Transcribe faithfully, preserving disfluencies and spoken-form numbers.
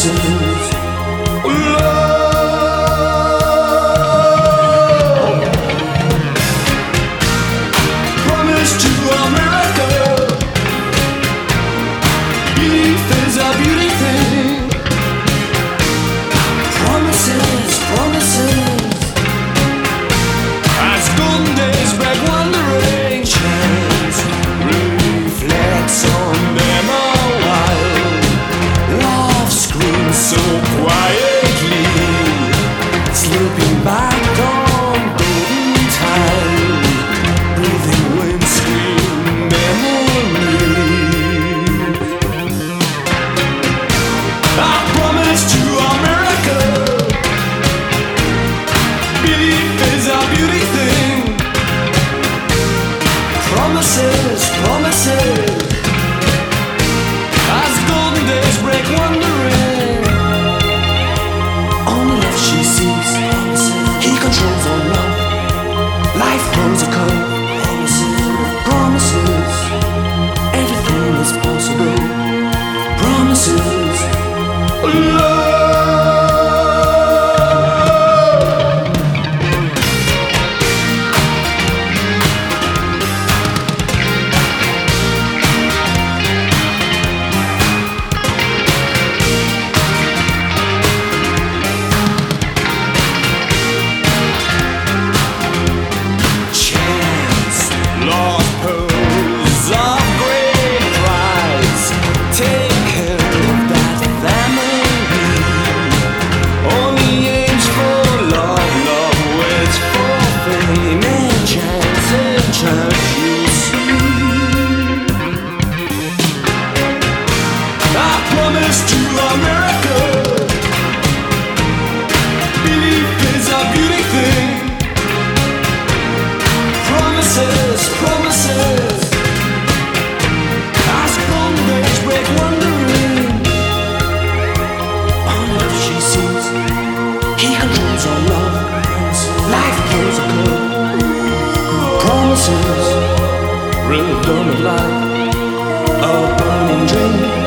promises, love. Promise to America. Belief is a beauty thing. Promises, promises. As golden days back wandering, chance reflects on them a while. Love screams so quietly, slipping back on golden tide, breathing windscreen memory. I promise to America. Belief is a beauty thing. Promises, promises. As golden days break wandering. Only love she sees. He controls all love. Life throws a curve. Promises, everything is possible. Promises, love. Promises, promises. As golden days break wandering. All love she sees. He controls all love. Life throws a curve. Promises, rhythm of life, a burning dream.